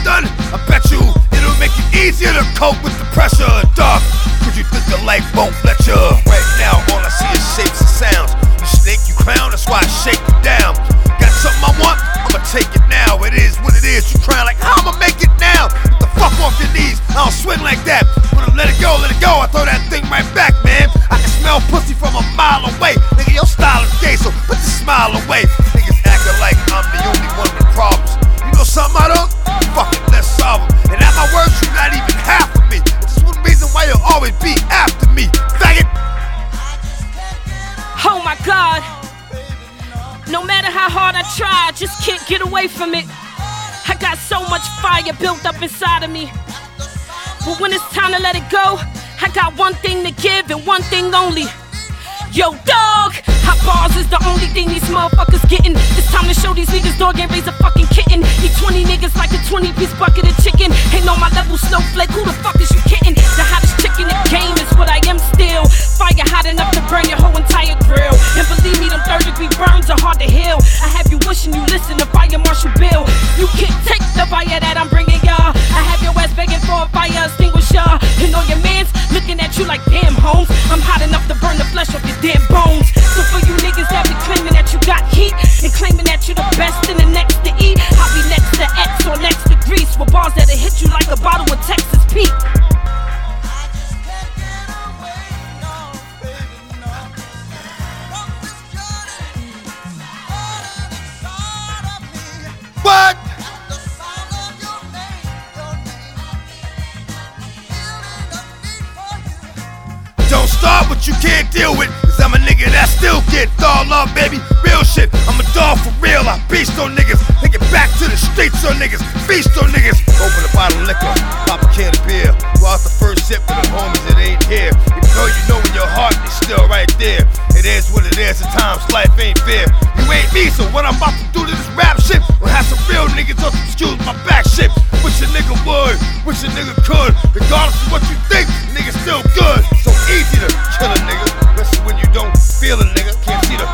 done, I bet you it'll make it easier to cope with the pressure of dark. Cause you think the light won't let you. Right now, all I see is shapes and sounds. You snake, you clown, that's why I shake you down. Got something I want, I'ma take it now. It is what it is. You crying like, how I'ma make it now? Get the fuck off your knees, I don't swing like that. When I let it go, I throw that thing right back, man. I can smell pussy from a mile away. Nigga, your style is gay, so put the smile away. Niggas acting like I'm the only one with problems. You know something I don't? Fuck it, let's solve them. And at my worst, you're not even half of me. It's just one reason why you'll always be after me, faggot. Oh my God. No matter how hard I try, I just can't get away from it. I got so much fire built up inside of me. But when it's time to let it go, I got one thing to give and one thing only. Yo, dog! Hot bars is the only thing these motherfuckers getting. It's time to show these niggas dog ain't raise a fucking kitten. Eat 20 niggas like a 20-piece bucket of chicken. Ain't on my level, snowflake, who the fuck is you kidding? The hottest chick in the game is what I am still. Fire hot enough to burn your whole entire grill. And believe me, them third-degree burns are hard to heal. I have you wishing you listen to Fire Marshal Bill. You can't take the fire that I'm bringing y'all. I have your ass begging for a fire extinguisher. And all your mans looking at you like damn homes. I'm hot enough to burn the flesh off your damn bones. So for you niggas that be claiming that you got heat and claiming that you the best and the next to eat, I'll be next to X or next to Greece with bars that'll hit you like a bottle of Texas Pete. What? Don't start what you can't deal with, cause I'm a nigga that still get all love, baby. Real shit, I'm a dog for real. I beast on niggas, take it back to the streets on niggas, feast on niggas. Open a bottle of liquor, pop a can of beer. Go out the first sip with the homies that ain't here. Even though you know in your heart they still right there. It is what it is, at times life ain't fair. You ain't me, so what I'm about to do to this rap shit will have some real niggas up, excuse my back shit. Wish a nigga would, wish a nigga could. Regardless of what you think, nigga still good. So easy to kill a nigga, especially when you don't feel a nigga. Can't see the